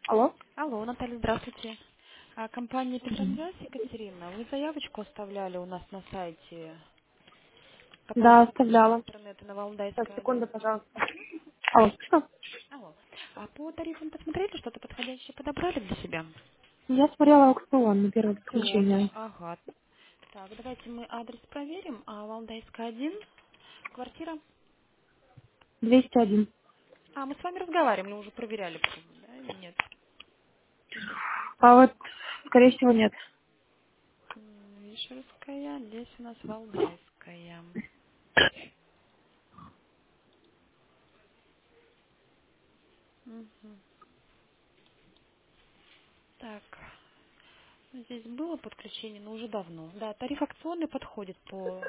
Алло? Алло, Наталья, здравствуйте. Компания Петросвязь, Екатерина. Вы заявочку оставляли у нас на сайте к Да, оплате оставляла. интернета на Сейчас, Валдайской секунду, 1. пожалуйста. Алло, что? Алло. А по тарифам посмотрели, что-то подходящее подобрали для себя? Я смотрела аукцион на первое Аукцион. подключение. Ага. Так, давайте мы адрес проверим. Валдайская 1, квартира. 201. Мы с вами разговаривали, уже проверяли, да, или нет? А вот, скорее всего, нет. Вишерская, здесь у нас Валдайская. Мгм. Так. Здесь было подключение, но уже давно. Да, тариф акционный подходит по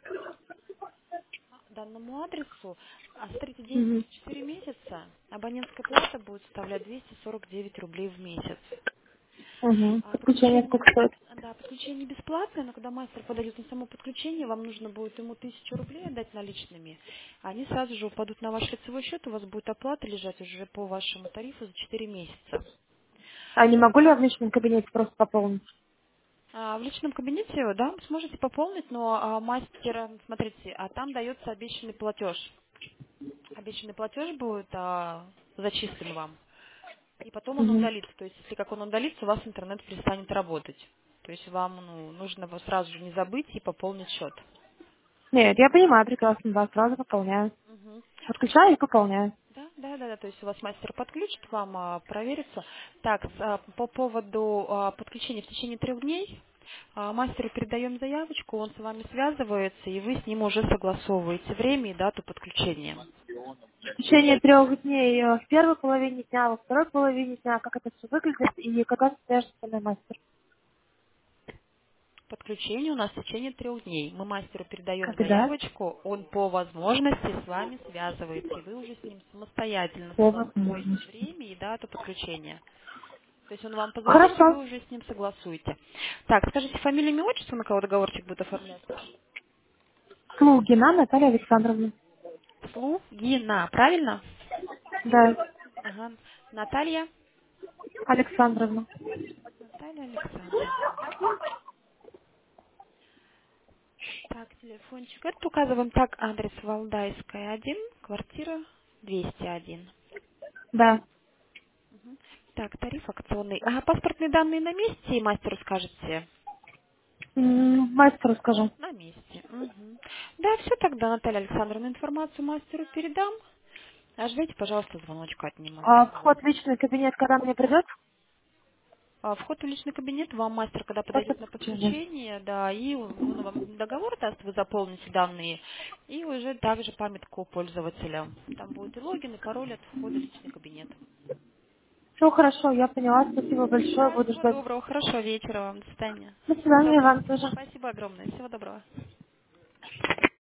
данному адресу. Смотрите, Угу. действует 4 месяца. Абонентская плата будет составлять 249 рублей в месяц. Угу. Подключение Подключение, сколько стоит? да, подключение бесплатное, но когда мастер подойдет на само подключение, вам нужно будет ему 1000 рублей отдать наличными. Они сразу же упадут на ваш лицевой счет, у вас будет оплата лежать уже по вашему тарифу за 4 месяца. А не могу ли я в личном кабинете просто пополнить? В личном кабинете, да, сможете пополнить, но мастер, смотрите, там дается обещанный платеж. Обещанный платеж будет зачислен вам. И потом он Угу. удалится. То есть, если как он удалится, у вас интернет перестанет работать. То есть вам нужно его сразу же не забыть и пополнить счет. Нет, я понимаю прекрасно, да, сразу пополняю. Мгм. Подключаю и пополняю. Да, да, да, да, то есть у вас мастер подключит, вам проверится. Так, по поводу подключения в течение 3 дней, мастеру передаем заявочку, он с вами связывается, и вы с ним уже согласовываете время и дату подключения. В течение 3 дней в первой половине дня, во второй половине дня, как это все выглядит и когда свяжется со мной мастер. Подключение у нас в течение 3 дней. Мы мастеру передаем Когда? заявочку, он по возможности с вами связывается, и вы уже с ним самостоятельно По согласовываете возможности. время и дату подключения. То есть он вам позвонит, и Хорошо. вы уже с ним согласуете. Так, скажите фамилию, имя, отчество, на кого договорчик будет оформляться? Слугина Наталья Александровна. Слугина, правильно? Да, Ага. Наталья? Александровна. Наталья Александровна. Так, телефончик. Это указываем так, адрес Валдайская 1, квартира 201. Да. Мгм. Так, тариф акционный. Паспортные данные на месте, и мастеру скажете? Мастеру скажу. На месте. Мгм. Да, все тогда, Наталья Александровна, информацию мастеру передам. Ждите, пожалуйста, звоночка от него. А вход в личный кабинет, когда мне придет? Вход в личный кабинет вам мастер, когда После подойдет на подключения. подключение, да, и он вам договор даст, вы заполните данные, и уже также памятку пользователя. Там будет и логин, и пароль от входа в личный кабинет. Все хорошо, я поняла. Спасибо большое, Да, буду всего ждать. доброго, хорошего вечера вам, до свидания. До Всего свидания, доброго. вам тоже. Спасибо огромное, всего доброго.